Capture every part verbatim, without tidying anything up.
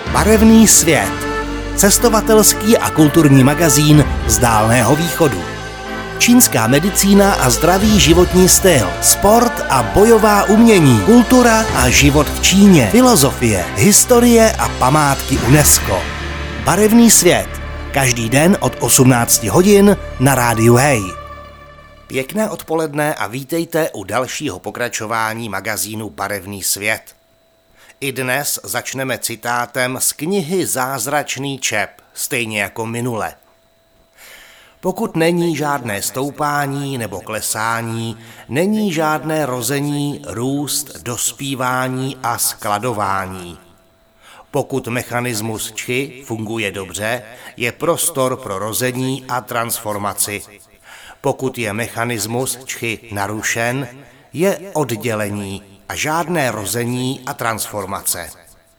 Barevný svět. Cestovatelský a kulturní magazín z Dálného východu. Čínská medicína a zdravý životní styl, sport a bojová umění, kultura a život v Číně, filozofie, historie a památky UNESCO. Barevný svět. Každý den od osmnácti hodin na rádiu Hej. Pěkné odpoledne a vítejte u dalšího pokračování magazínu Barevný svět. I dnes začneme citátem z knihy Zázračný čep, stejně jako minule. Pokud není žádné stoupání nebo klesání, není žádné rození, růst, dospívání a skladování. Pokud mechanismus čchi funguje dobře, je prostor pro rození a transformaci. Pokud je mechanismus čchi narušen, je oddělení a žádné rození a transformace.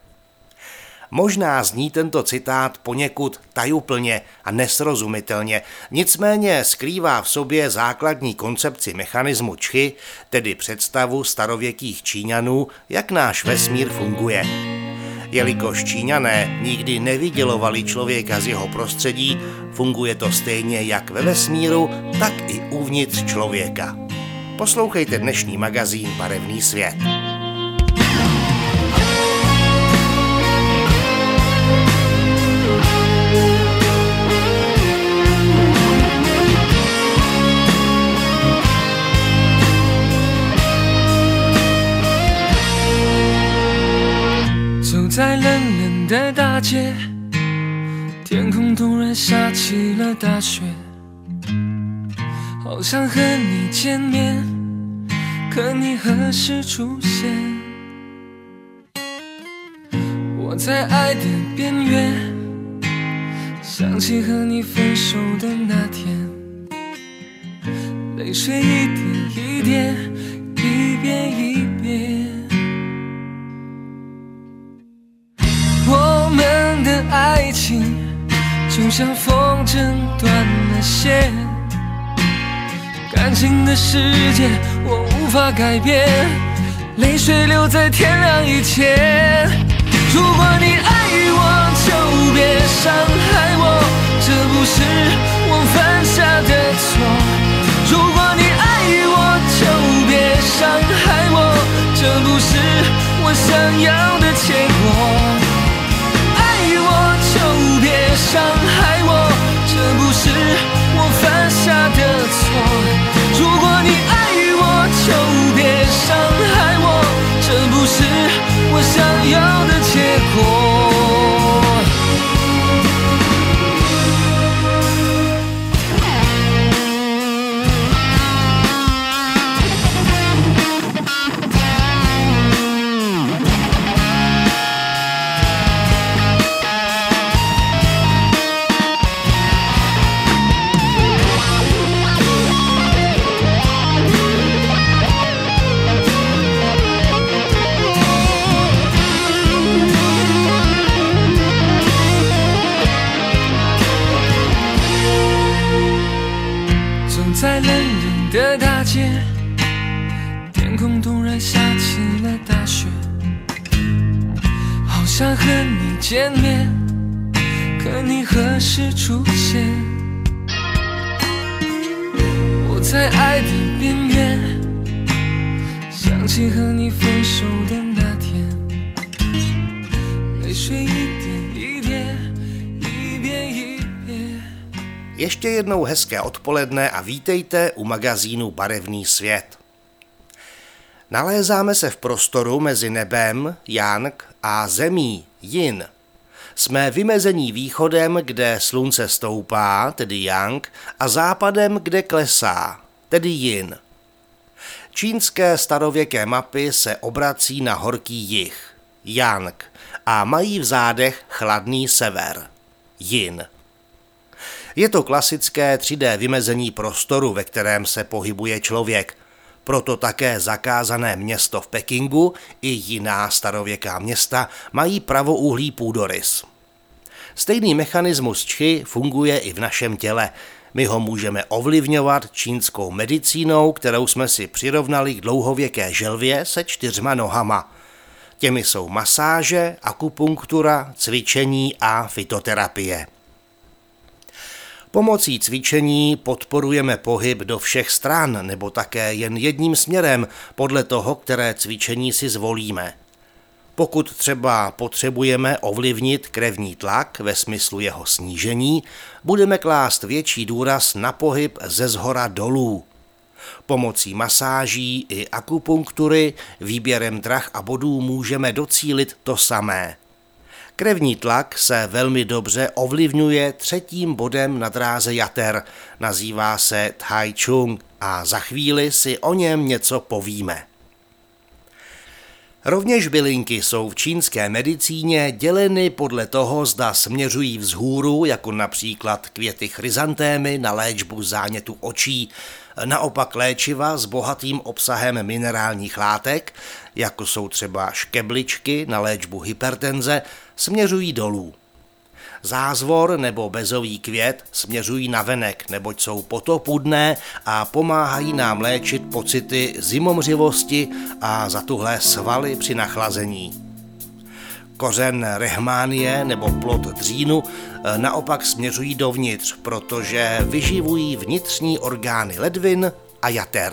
Možná zní tento citát poněkud tajuplně a nesrozumitelně, nicméně skrývá v sobě základní koncepci mechanismu čchi, tedy představu starověkých Číňanů, jak náš vesmír funguje. Jelikož Číňané nikdy nevydělovali člověka z jeho prostředí, funguje to stejně jak ve vesmíru, tak i uvnitř člověka. Poslouchejte dnešní magazín Barevný svět. 走在冷冷的大街，天空突然下起了大雪，好想和你见面，可你何时出现？我在爱的边缘，想起和你分手的那天，泪水一点一点，一遍一遍。我们的爱情就像风筝断了线，感情的世界我无法改变，泪水流在天亮以前。如果你爱我就别伤害我，这不是我犯下的错。如果你爱我就别伤害我，这不是我想要的结果。就别伤害我，这不是我犯下的错。如果你爱我就别伤害我，这不是我想要的结果。在冷冷的大街，天空突然下起了大雪，好想和你见面，可你何时出现？我在爱的边缘，想起和你分手的那天，泪水一点一点，一遍一遍。 Ještě jednou hezké odpoledne a vítejte u magazínu Barevný svět. Nalézáme se v prostoru mezi nebem, Yang, a zemí, Yin. Jsme vymezení východem, kde slunce stoupá, tedy Yang, a západem, kde klesá, tedy Yin. Čínské starověké mapy se obrací na horký jih, Yang, a mají v zádech chladný sever, Yin. Je to klasické tři dé vymezení prostoru, ve kterém se pohybuje člověk. Proto také zakázané město v Pekingu i jiná starověká města mají pravoúhlý půdorys. Stejný mechanismus čchi funguje i v našem těle. My ho můžeme ovlivňovat čínskou medicínou, kterou jsme si přirovnali k dlouhověké želvě se čtyřma nohama. Těmi jsou masáže, akupunktura, cvičení a fytoterapie. Pomocí cvičení podporujeme pohyb do všech stran nebo také jen jedním směrem podle toho, které cvičení si zvolíme. Pokud třeba potřebujeme ovlivnit krevní tlak ve smyslu jeho snížení, budeme klást větší důraz na pohyb ze zhora dolů. Pomocí masáží i akupunktury, výběrem drah a bodů můžeme docílit to samé. Krevní tlak se velmi dobře ovlivňuje třetím bodem na dráze jater, nazývá se Tai Chung a za chvíli si o něm něco povíme. Rovněž bylinky jsou v čínské medicíně děleny podle toho, zda směřují vzhůru, jako například květy chryzantémy na léčbu zánětu očí, naopak léčiva s bohatým obsahem minerálních látek, jako jsou třeba škebličky na léčbu hypertenze, směřují dolů. Zázvor nebo bezový květ směřují navenek, neboť jsou potopudné a pomáhají nám léčit pocity zimomřivosti a zatuhlé svaly při nachlazení. Kořen rehmánie nebo plod dřínu naopak směřují dovnitř, protože vyživují vnitřní orgány ledvin a jater.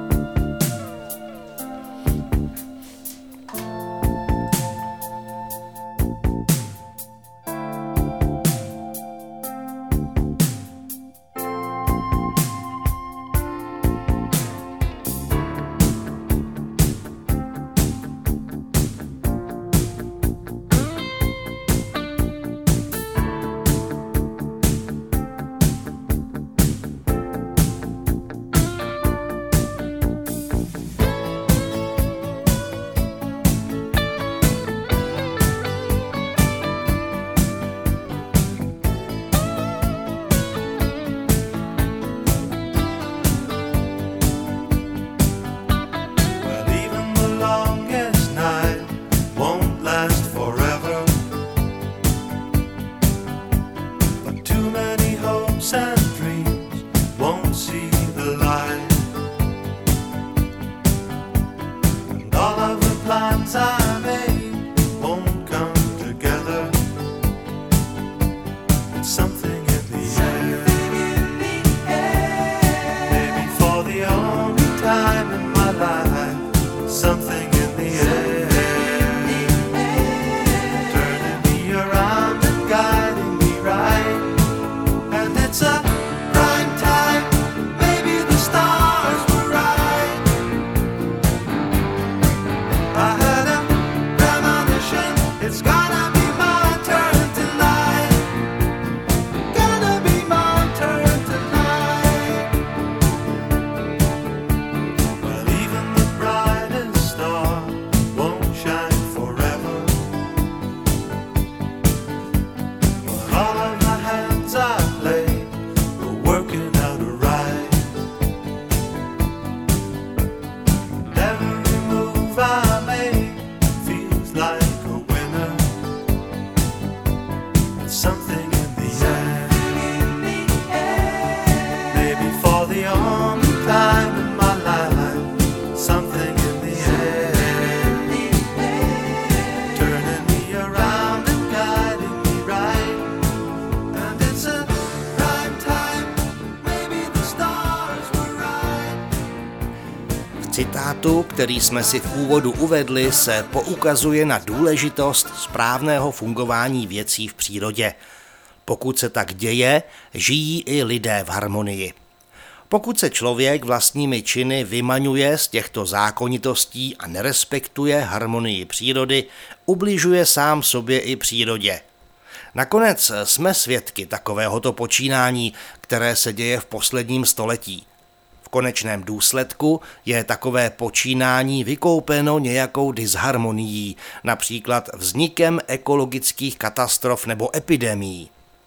Citátu, který jsme si v úvodu uvedli, se poukazuje na důležitost správného fungování věcí v přírodě. Pokud se tak děje, žijí i lidé v harmonii. Pokud se člověk vlastními činy vymaňuje z těchto zákonitostí a nerespektuje harmonii přírody, ubližuje sám sobě i přírodě. Nakonec jsme svědky takovéhoto počínání, které se děje v posledním století. V konečném důsledku je takové počínání vykoupeno nějakou disharmonií, například vznikem ekologických katastrof nebo epidemií.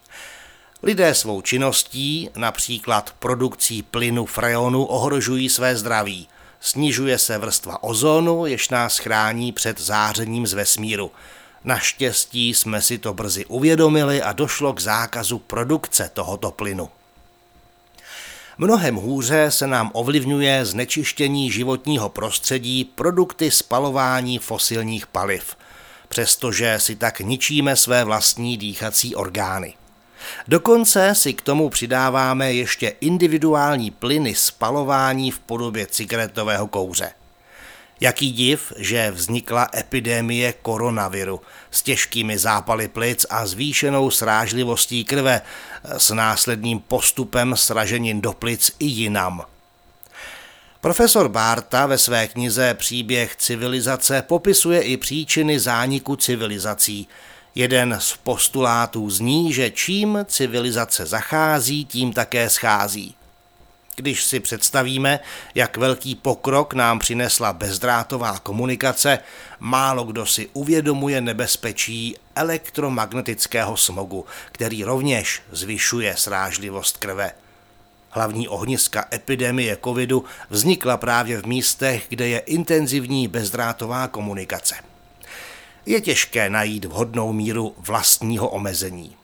Lidé svou činností, například produkcí plynu freonu, ohrožují své zdraví. Snižuje se vrstva ozónu, jež nás chrání před zářením z vesmíru. Naštěstí jsme si to brzy uvědomili a došlo k zákazu produkce tohoto plynu. Mnohem hůře se nám ovlivňuje znečištění životního prostředí produkty spalování fosilních paliv, přestože si tak ničíme své vlastní dýchací orgány. Dokonce si k tomu přidáváme ještě individuální plyny spalování v podobě cigaretového kouře. Jaký div, že vznikla epidemie koronaviru s těžkými zápaly plic a zvýšenou srážlivostí krve s následným postupem sraženin do plic i jinam. Profesor Barta ve své knize Příběh civilizace popisuje i příčiny zániku civilizací. Jeden z postulátů zní, že čím civilizace zachází, tím také schází. Když si představíme, jak velký pokrok nám přinesla bezdrátová komunikace, málo kdo si uvědomuje nebezpečí elektromagnetického smogu, který rovněž zvyšuje srážlivost krve. Hlavní ohniska epidemie covidu vznikla právě v místech, kde je intenzivní bezdrátová komunikace. Je těžké najít vhodnou míru vlastního omezení.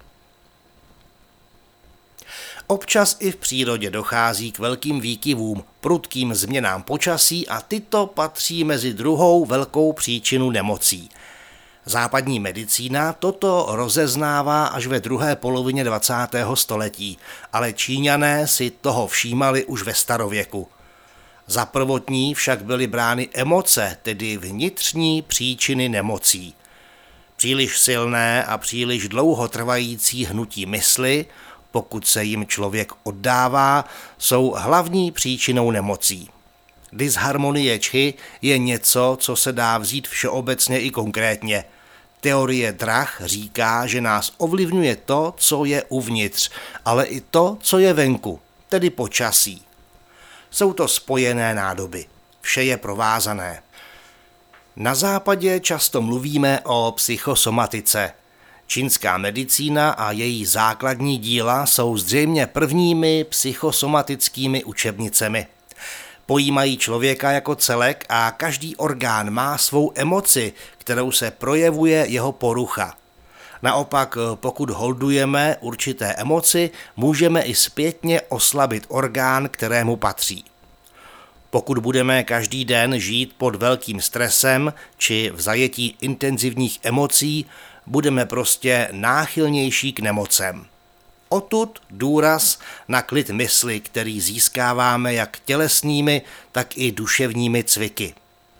Občas i v přírodě dochází k velkým výkyvům, prudkým změnám počasí a tyto patří mezi druhou velkou příčinu nemocí. Západní medicína toto rozeznává až ve druhé polovině dvacátého století, ale Číňané si toho všímali už ve starověku. Za prvotní však byly brány emoce, tedy vnitřní příčiny nemocí. Příliš silné a příliš dlouhotrvající hnutí mysli, pokud se jim člověk oddává, jsou hlavní příčinou nemocí. Disharmonie čchi je něco, co se dá vzít všeobecně i konkrétně. Teorie drah říká, že nás ovlivňuje to, co je uvnitř, ale i to, co je venku, tedy počasí. Jsou to spojené nádoby. Vše je provázané. Na západě často mluvíme o psychosomatice. Čínská medicína a její základní díla jsou zřejmě prvními psychosomatickými učebnicemi. Pojímají člověka jako celek a každý orgán má svou emoci, kterou se projevuje jeho porucha. Naopak, pokud holdujeme určité emoci, můžeme i zpětně oslabit orgán, kterému patří. Pokud budeme každý den žít pod velkým stresem či v zajetí intenzivních emocí, budeme prostě náchylnější k nemocem. Odtud důraz na klid mysli, který získáváme jak tělesnými, tak i duševními cviky.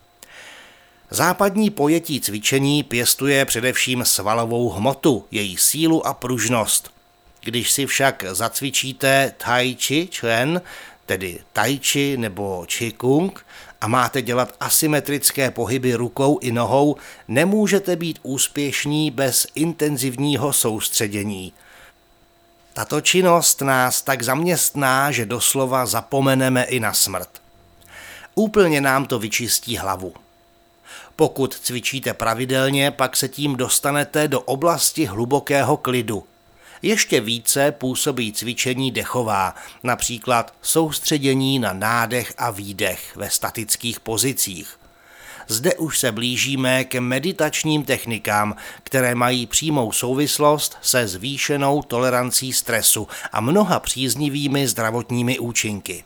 Západní pojetí cvičení pěstuje především svalovou hmotu, její sílu a pružnost. Když si však zacvičíte tai chi chuan, tedy tai chi nebo chi kung, a máte dělat asymetrické pohyby rukou i nohou, nemůžete být úspěšní bez intenzivního soustředění. Tato činnost nás tak zaměstná, že doslova zapomeneme i na smrt. Úplně nám to vyčistí hlavu. Pokud cvičíte pravidelně, pak se tím dostanete do oblasti hlubokého klidu. Ještě více působí cvičení dechová, například soustředění na nádech a výdech ve statických pozicích. Zde už se blížíme k meditačním technikám, které mají přímou souvislost se zvýšenou tolerancí stresu a mnoha příznivými zdravotními účinky.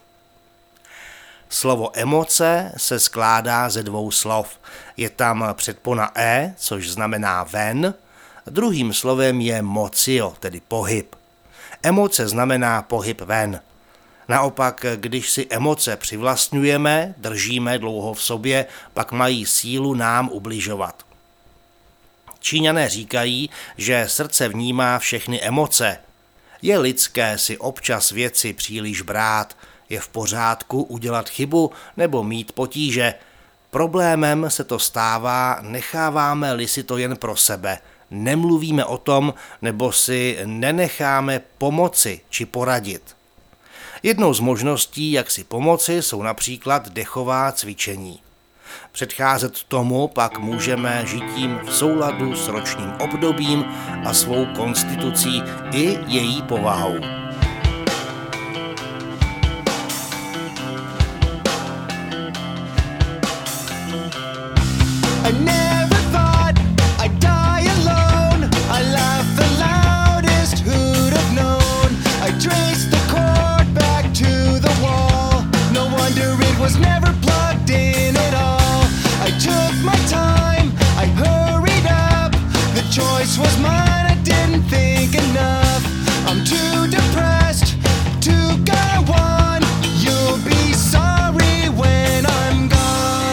Slovo emoce se skládá ze dvou slov. Je tam předpona e, což znamená ven, druhým slovem je mocio, tedy pohyb. Emoce znamená pohyb ven. Naopak, když si emoce přivlastňujeme, držíme dlouho v sobě, pak mají sílu nám ubližovat. Číňané říkají, že srdce vnímá všechny emoce. Je lidské si občas věci příliš brát, je v pořádku udělat chybu nebo mít potíže. Problémem se to stává, necháváme-li si to jen pro sebe. Nemluvíme o tom, nebo si nenecháme pomoci či poradit. Jednou z možností, jak si pomoci, jsou například dechová cvičení. Předcházet tomu pak můžeme žitím v souladu s ročním obdobím a svou konstitucí i její povahou. I never thought I'd die alone. I laughed the loudest, who'd have known? I traced the cord back to the choice was mine, I didn't think enough. I'm too depressed to go on. You'll be sorry when I'm gone.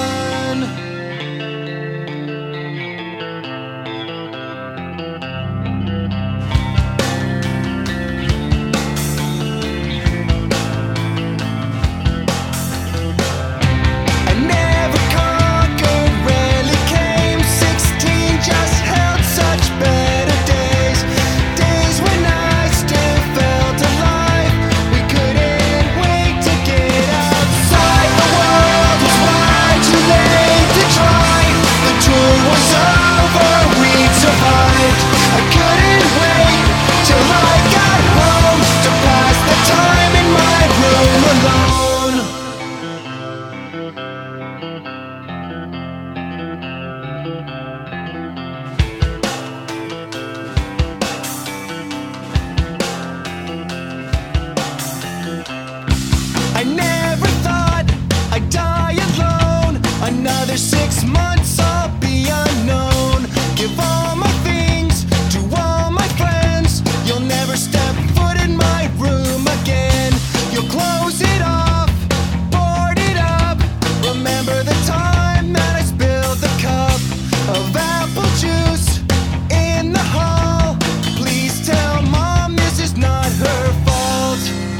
I never conquered, rarely came. Sixteen just held such better days. Days when I still felt alive. We couldn't wait to get outside. The world was wide, too late to try. The tour was over, we'd survived. I couldn't wait till I got home to pass the time in my room alone. I never thought I'd die alone. Another six months I'll be unknown. Give all my things to all my friends. You'll never step foot in my room again. You'll close it off, board it up. Remember the time that I spilled the cup of apple juice in the hall. Please tell Mom this is not her fault.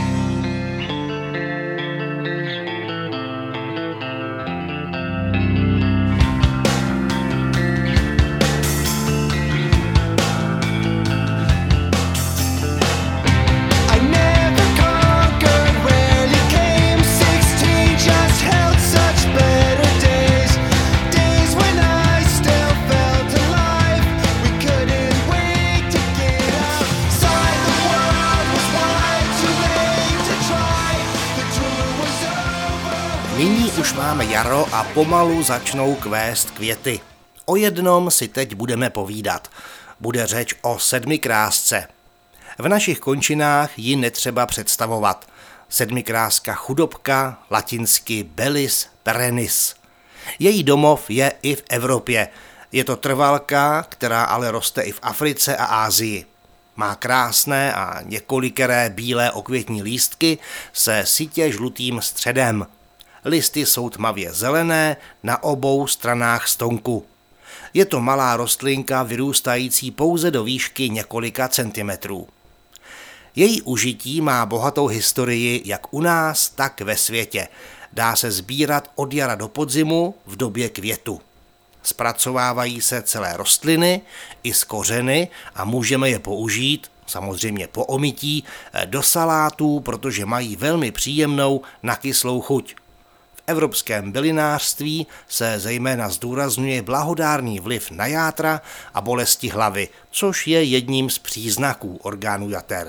I never conquered, rarely came. Sixteen just held such better days. Days when I still felt alive. We couldn't wait to get outside. The world was wide, too late to try. The tour was over. Nyní už máme jaro a pomalu začnou kvést květy. O jednom si teď budeme povídat. Bude řeč o sedmikrásce. V našich končinách ji netřeba představovat. Sedmikráska chudobka, latinsky Bellis perennis. Její domov je i v Evropě. Je to trvalka, která ale roste i v Africe a Asii. Má krásné a několikeré bílé okvětní lístky se sytě žlutým středem. Listy jsou tmavě zelené na obou stranách stonku. Je to malá rostlinka vyrůstající pouze do výšky několika centimetrů. Její užití má bohatou historii jak u nás, tak ve světě. Dá se sbírat od jara do podzimu v době květu. Zpracovávají se celé rostliny i z kořeny a můžeme je použít, samozřejmě po omytí, do salátů, protože mají velmi příjemnou nakyslou chuť. V evropském bylinářství se zejména zdůrazňuje blahodárný vliv na játra a bolesti hlavy, což je jedním z příznaků orgánů jater.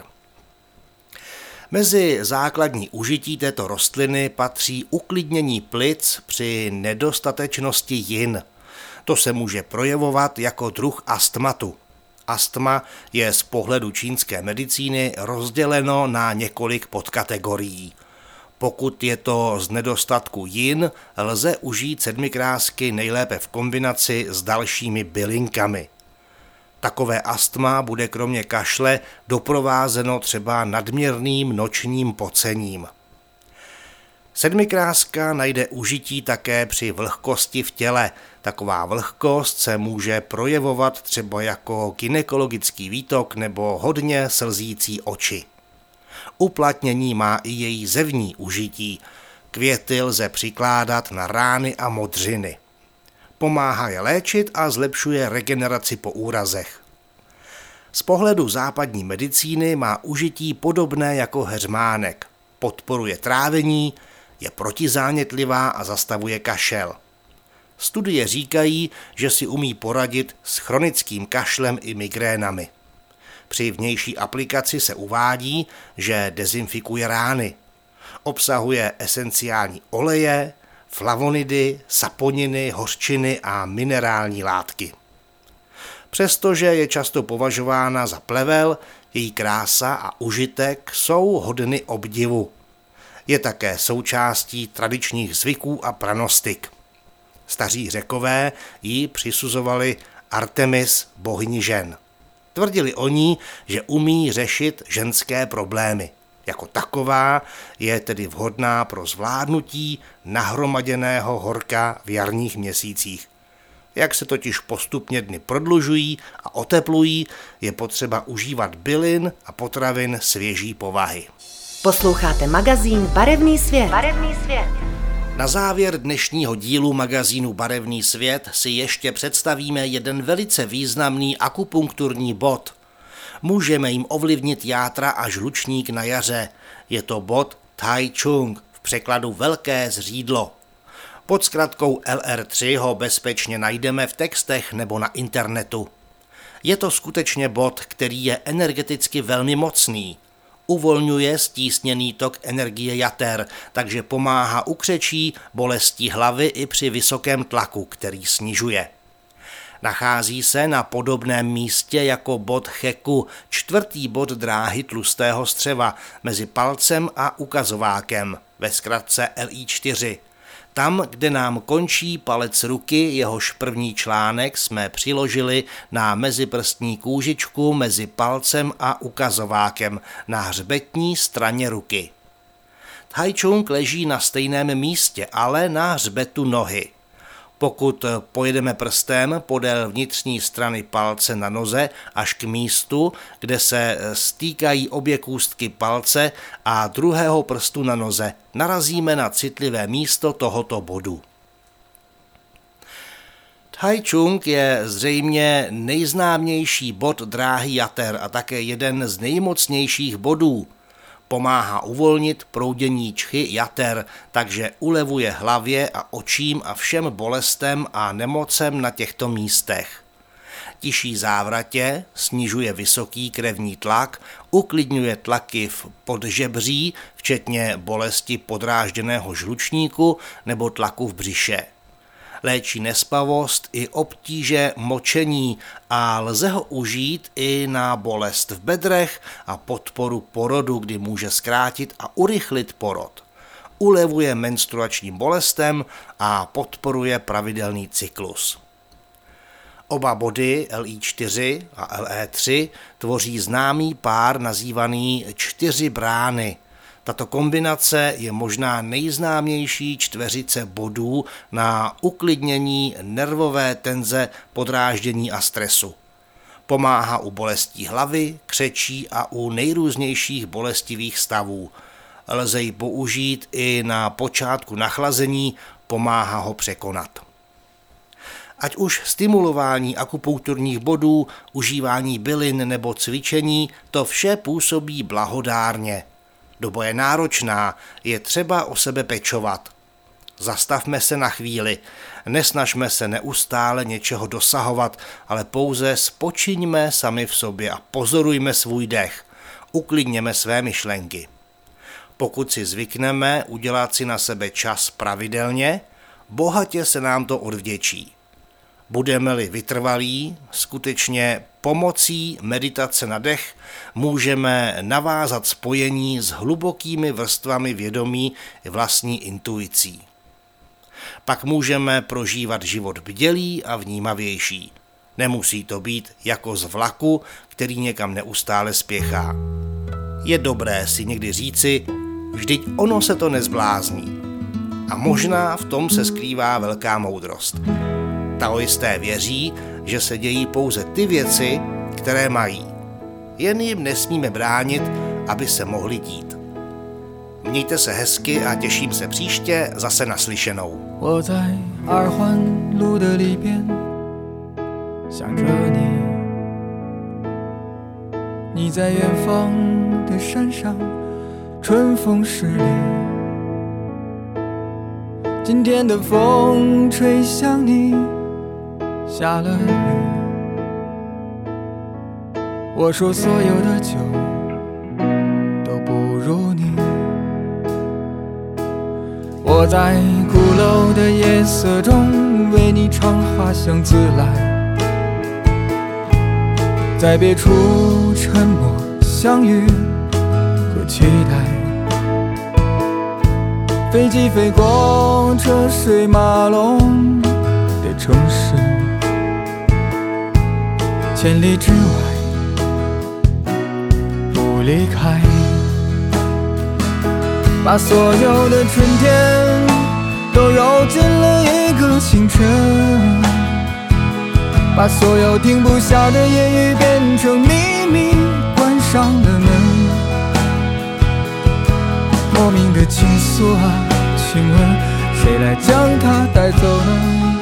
Mezi základní užití této rostliny patří uklidnění plic při nedostatečnosti jin. To se může projevovat jako druh astmatu. Astma je z pohledu čínské medicíny rozděleno na několik podkategorií. Pokud je to z nedostatku jin, lze užít sedmikrásky nejlépe v kombinaci s dalšími bylinkami. Takové astma bude kromě kašle doprovázeno třeba nadměrným nočním pocením. Sedmikráska najde užití také při vlhkosti v těle. Taková vlhkost se může projevovat třeba jako gynekologický výtok nebo hodně slzící oči. Uplatnění má i její zevní užití. Květy lze přikládat na rány a modřiny. Pomáhá je léčit a zlepšuje regeneraci po úrazech. Z pohledu západní medicíny má užití podobné jako heřmánek. Podporuje trávení, je protizánětlivá a zastavuje kašel. Studie říkají, že si umí poradit s chronickým kašlem i migrénami. Při vnější aplikaci se uvádí, že dezinfikuje rány. Obsahuje esenciální oleje, flavonidy, saponiny, hořčiny a minerální látky. Přestože je často považována za plevel, její krása a užitek jsou hodny obdivu. Je také součástí tradičních zvyků a pranostik. Staří Řekové jí přisuzovali Artemis, bohyni žen. Tvrdili o ní, že umí řešit ženské problémy. Jako taková je tedy vhodná pro zvládnutí nahromaděného horka v jarních měsících. Jak se totiž postupně dny prodlužují a oteplují, je potřeba užívat bylin a potravin svěží povahy. Posloucháte magazín Barevný svět. Barevný svět. Na závěr dnešního dílu magazínu Barevný svět si ještě představíme jeden velice významný akupunkturní bod. Můžeme jim ovlivnit játra a žlučník na jaře. Je to bod Tai Chung, v překladu velké zřídlo. Pod zkratkou L R tři ho bezpečně najdeme v textech nebo na internetu. Je to skutečně bod, který je energeticky velmi mocný. Uvolňuje stísněný tok energie jater, takže pomáhá u křečí, bolesti hlavy i při vysokém tlaku, který snižuje. Nachází se na podobném místě jako bod Cheku, čtvrtý bod dráhy tlustého střeva, mezi palcem a ukazovákem, ve zkratce L I čtyři. Tam, kde nám končí palec ruky, jehož první článek jsme přiložili na meziprstní kůžičku mezi palcem a ukazovákem na hřbetní straně ruky. Tai Chung leží na stejném místě, ale na hřbetu nohy. Pokud pojedeme prstem podél vnitřní strany palce na noze až k místu, kde se stýkají obě kůstky palce a druhého prstu na noze, narazíme na citlivé místo tohoto bodu. Tai Chung je zřejmě nejznámější bod dráhy jater a také jeden z nejmocnějších bodů. Pomáhá uvolnit proudění čchy jater, takže ulevuje hlavě a očím a všem bolestem a nemocem na těchto místech. Tiší závratě, snižuje vysoký krevní tlak, uklidňuje tlaky v podžebří, včetně bolesti podrážděného žlučníku nebo tlaku v břiše. Léčí nespavost i obtíže močení a lze ho užít i na bolest v bedrech a podporu porodu, kdy může zkrátit a urychlit porod. Ulevuje menstruačním bolestem a podporuje pravidelný cyklus. Oba body L I čtyři a L E tři tvoří známý pár nazývaný čtyři brány. Tato kombinace je možná nejznámější čtveřice bodů na uklidnění nervové tenze, podráždění a stresu. Pomáhá u bolestí hlavy, křečí a u nejrůznějších bolestivých stavů. Lze ji použít i na počátku nachlazení, pomáhá ho překonat. Ať už stimulování akupunkturních bodů, užívání bylin nebo cvičení, to vše působí blahodárně. Doba je náročná, je třeba o sebe pečovat. Zastavme se na chvíli, nesnažme se neustále něčeho dosahovat, ale pouze spočiňme sami v sobě a pozorujme svůj dech, uklidněme své myšlenky. Pokud si zvykneme udělat si na sebe čas pravidelně, bohatě se nám to odvděčí. Budeme-li vytrvalí, skutečně pomocí meditace na dech můžeme navázat spojení s hlubokými vrstvami vědomí i vlastní intuicí. Pak můžeme prožívat život bdělý a vnímavější. Nemusí to být jako z vlaku, který někam neustále spěchá. Je dobré si někdy říci, vždyť ono se to nezblázní. A možná v tom se skrývá velká moudrost. Taoisté věří, že se dějí pouze ty věci, které mají. Jen jim nesmíme bránit, aby se mohly dít. Mějte se hezky a těším se příště zase naslyšenou. 我在二环路的里边想着你，你在远方的山上，春风十里。今天的风吹向你，下了雨。我说所有的酒都不如你。我在鼓楼的夜色中为你唱花香自来，在别处沉默相遇和期待，飞机飞过车水马龙的城市，千里之外离开，把所有的春天都揉进了一个清晨，把所有停不下的言语变成秘密，关上了门。莫名的倾诉啊，请问谁来将它带走呢？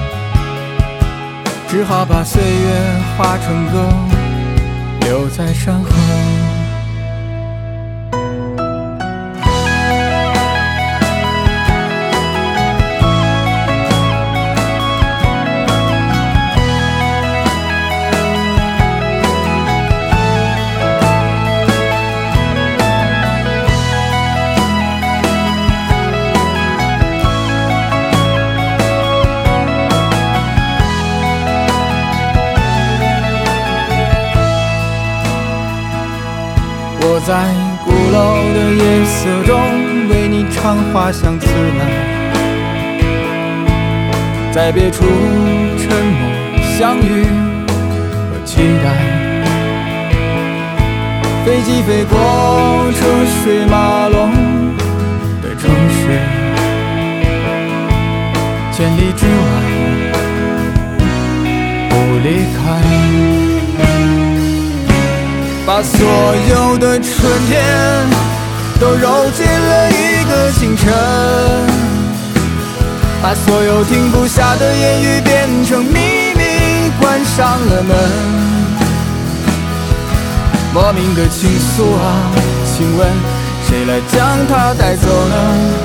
只好把岁月化成歌，留在山河。我在鼓楼的夜色中为你唱花香自来，在别处沉默相遇和期待，飞机飞过车水马龙的城市，千里之外不离开，把所有的春天都揉进了一个清晨，把所有停不下的言语变成秘密，关上了门。莫名的倾诉啊，请问谁来将它带走呢？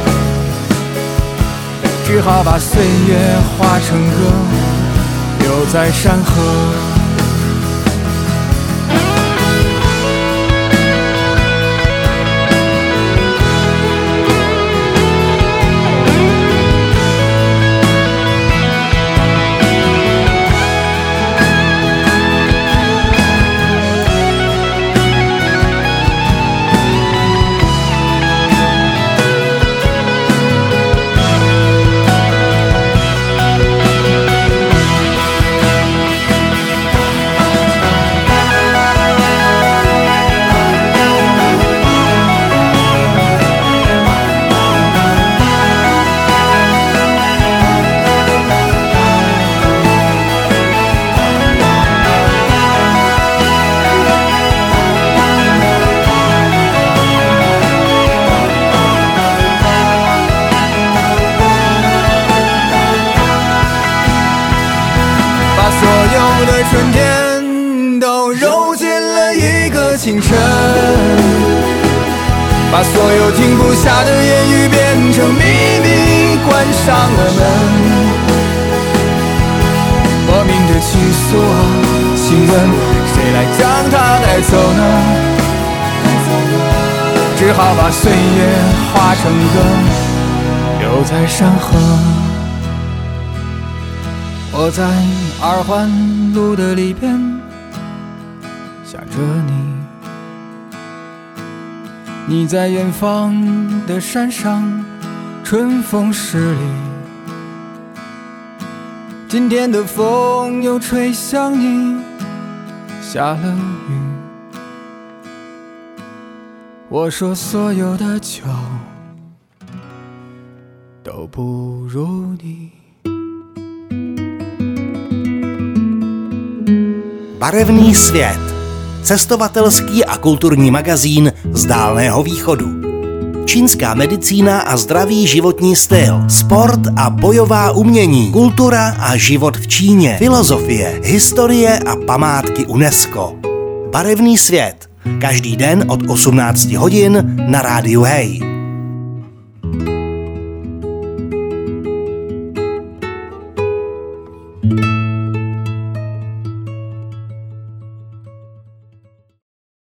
只好把岁月化成歌，留在山河。所有的春天都揉进了一个清晨，把所有停不下的言语变成秘密，关上了门。莫名的倾诉啊，请问谁来将它带走呢？只好把岁月化成歌，留在山河。我在二环路的里边想着你，你在远方的山上春风十里，今天的风又吹向你，下了雨。我说所有的酒都不如你。 Barevný svět. Cestovatelský a kulturní magazín z Dálného východu. Čínská medicína a zdravý životní styl, sport a bojová umění, kultura a život v Číně, filozofie, historie a památky UNESCO. Barevný svět. Každý den od osmnácti hodin na rádiu Hej.